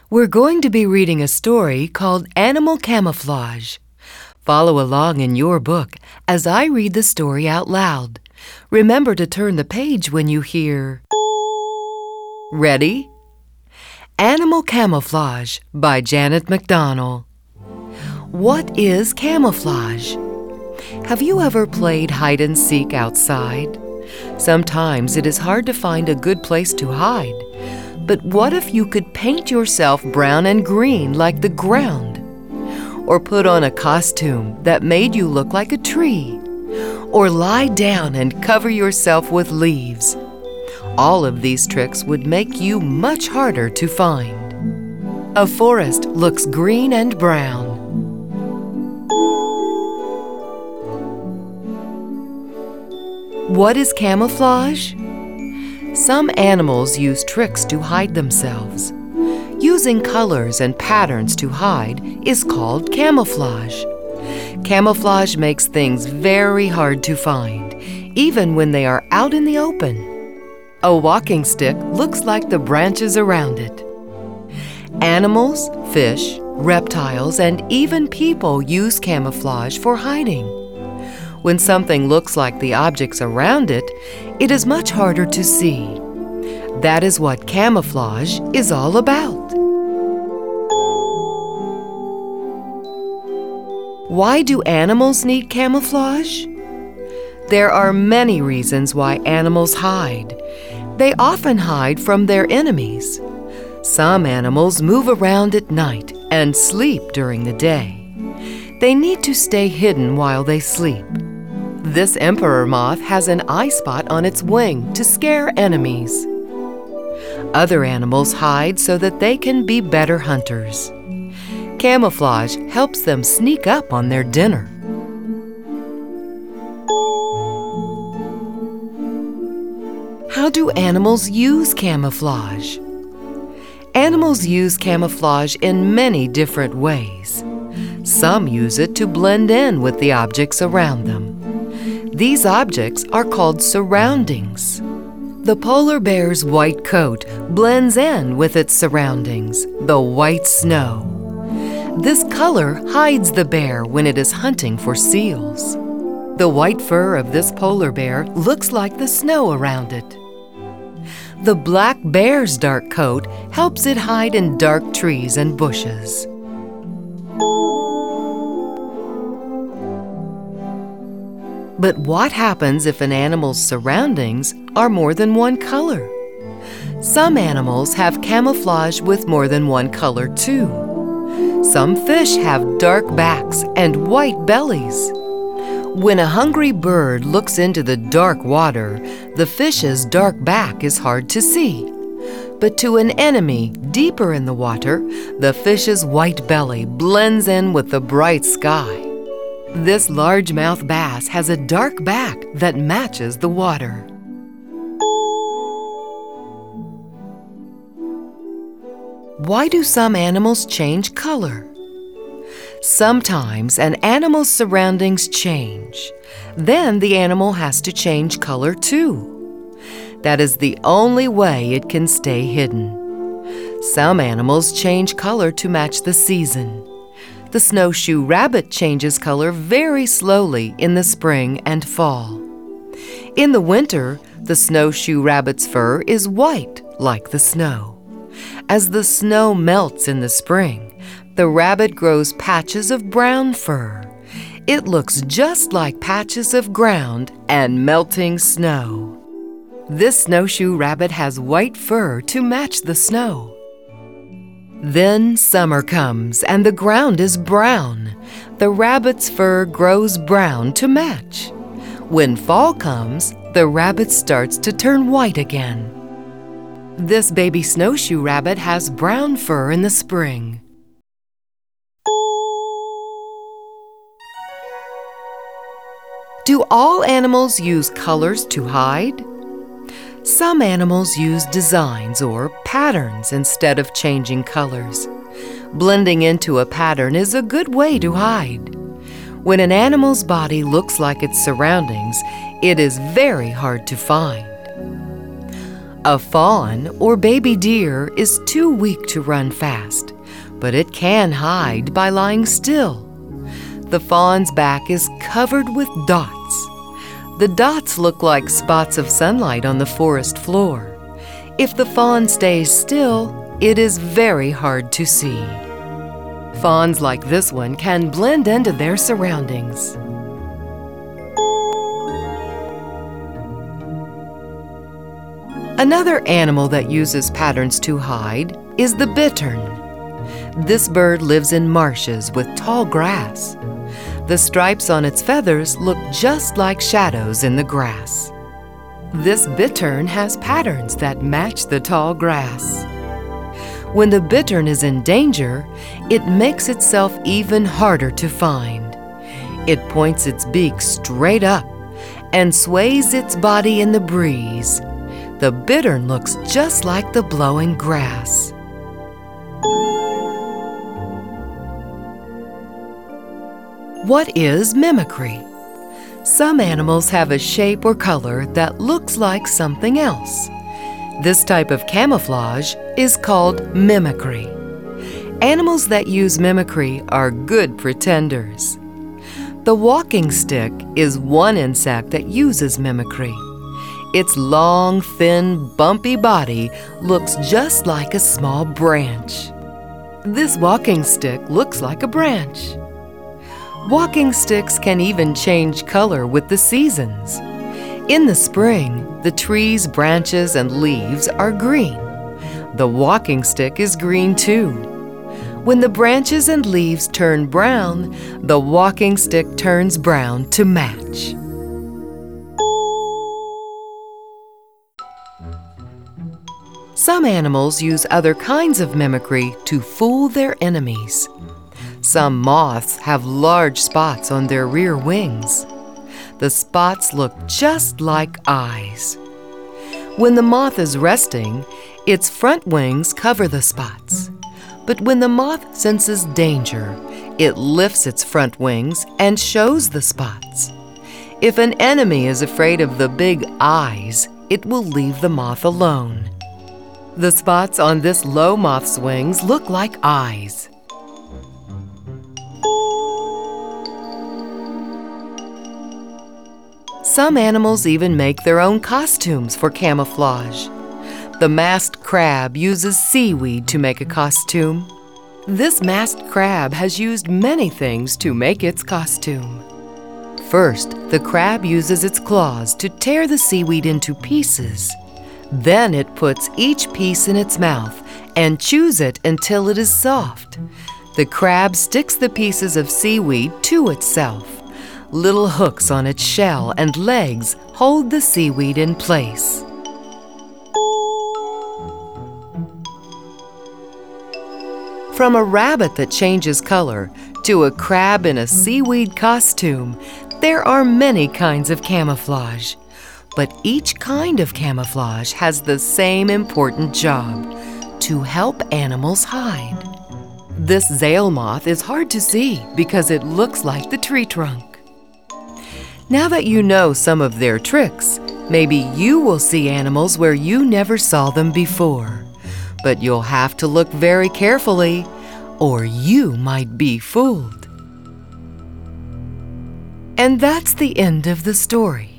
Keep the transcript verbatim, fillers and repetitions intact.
We're going to be reading a story called Animal Camouflage. Follow along in your book as I read the story out loud. Remember to turn the page when you hear. Ready? Animal Camouflage by Janet McDonell. What is camouflage? Have you ever played hide and seek outside? Sometimes it is hard to find a good place to hide. But what if you could paint yourself brown and green like the ground? Or put on a costume that made you look like a tree? Or lie down and cover yourself with leaves? All of these tricks would make you much harder to find. A forest looks green and brown. What is camouflage? Some animals use tricks to hide themselves. Using colors and patterns to hide is called camouflage. Camouflage makes things very hard to find, even when they are out in the open. A walking stick looks like the branches around it. Animals, fish, reptiles, and even people use camouflage for hiding. When something looks like the objects around it, it is much harder to see. That is what camouflage is all about. Why do animals need camouflage? There are many reasons why animals hide. They often hide from their enemies. Some animals move around at night and sleep during the day. They need to stay hidden while they sleep. This emperor moth has an eye spot on its wing to scare enemies. Other animals hide so that they can be better hunters. Camouflage helps them sneak up on their dinner. How do animals use camouflage? Animals use camouflage in many different ways. Some use it to blend in with the objects around them. These objects are called surroundings. The polar bear's white coat blends in with its surroundings, the white snow. This color hides the bear when it is hunting for seals. The white fur of this polar bear looks like the snow around it. The black bear's dark coat helps it hide in dark trees and bushes. But what happens if an animal's surroundings are more than one color? Some animals have camouflage with more than one color too. Some fish have dark backs and white bellies. When a hungry bird looks into the dark water, the fish's dark back is hard to see. But to an enemy deeper in the water, the fish's white belly blends in with the bright sky. This largemouth bass has a dark back that matches the water. Why do some animals change color? Sometimes an animal's surroundings change. Then the animal has to change color too. That is the only way it can stay hidden. Some animals change color to match the season. The snowshoe rabbit changes color very slowly in the spring and fall. In the winter, the snowshoe rabbit's fur is white like the snow. As the snow melts in the spring, the rabbit grows patches of brown fur. It looks just like patches of ground and melting snow. This snowshoe rabbit has white fur to match the snow. Then summer comes and the ground is brown. The rabbit's fur grows brown to match. When fall comes, the rabbit starts to turn white again. This baby snowshoe rabbit has brown fur in the spring. Do all animals use colors to hide? Some animals use designs or patterns instead of changing colors. Blending into a pattern is a good way to hide. When an animal's body looks like its surroundings, it is very hard to find. A fawn or baby deer is too weak to run fast, but it can hide by lying still. The fawn's back is covered with dots. The dots look like spots of sunlight on the forest floor. If the fawn stays still, it is very hard to see. Fawns like this one can blend into their surroundings. Another animal that uses patterns to hide is the bittern. This bird lives in marshes with tall grass. The stripes on its feathers look just like shadows in the grass. This bittern has patterns that match the tall grass. When the bittern is in danger, it makes itself even harder to find. It points its beak straight up and sways its body in the breeze. The bittern looks just like the blowing grass. What is mimicry? Some animals have a shape or color that looks like something else. This type of camouflage is called mimicry. Animals that use mimicry are good pretenders. The walking stick is one insect that uses mimicry. Its long, thin, bumpy body looks just like a small branch. This walking stick looks like a branch. Walking sticks can even change color with the seasons. In the spring, the trees, branches, and leaves are green. The walking stick is green too. When the branches and leaves turn brown, the walking stick turns brown to match. Some animals use other kinds of mimicry to fool their enemies. Some moths have large spots on their rear wings. The spots look just like eyes. When the moth is resting, its front wings cover the spots. But when the moth senses danger, it lifts its front wings and shows the spots. If an enemy is afraid of the big eyes, it will leave the moth alone. The spots on this low moth's wings look like eyes. Some animals even make their own costumes for camouflage. The masked crab uses seaweed to make a costume. This masked crab has used many things to make its costume. First, the crab uses its claws to tear the seaweed into pieces. Then it puts each piece in its mouth and chews it until it is soft. The crab sticks the pieces of seaweed to itself. Little hooks on its shell and legs hold the seaweed in place. From a rabbit that changes color to a crab in a seaweed costume, there are many kinds of camouflage. But each kind of camouflage has the same important job: to help animals hide. This zeal moth is hard to see because it looks like the tree trunk. Now that you know some of their tricks, maybe you will see animals where you never saw them before. But you'll have to look very carefully, or you might be fooled. And that's the end of the story.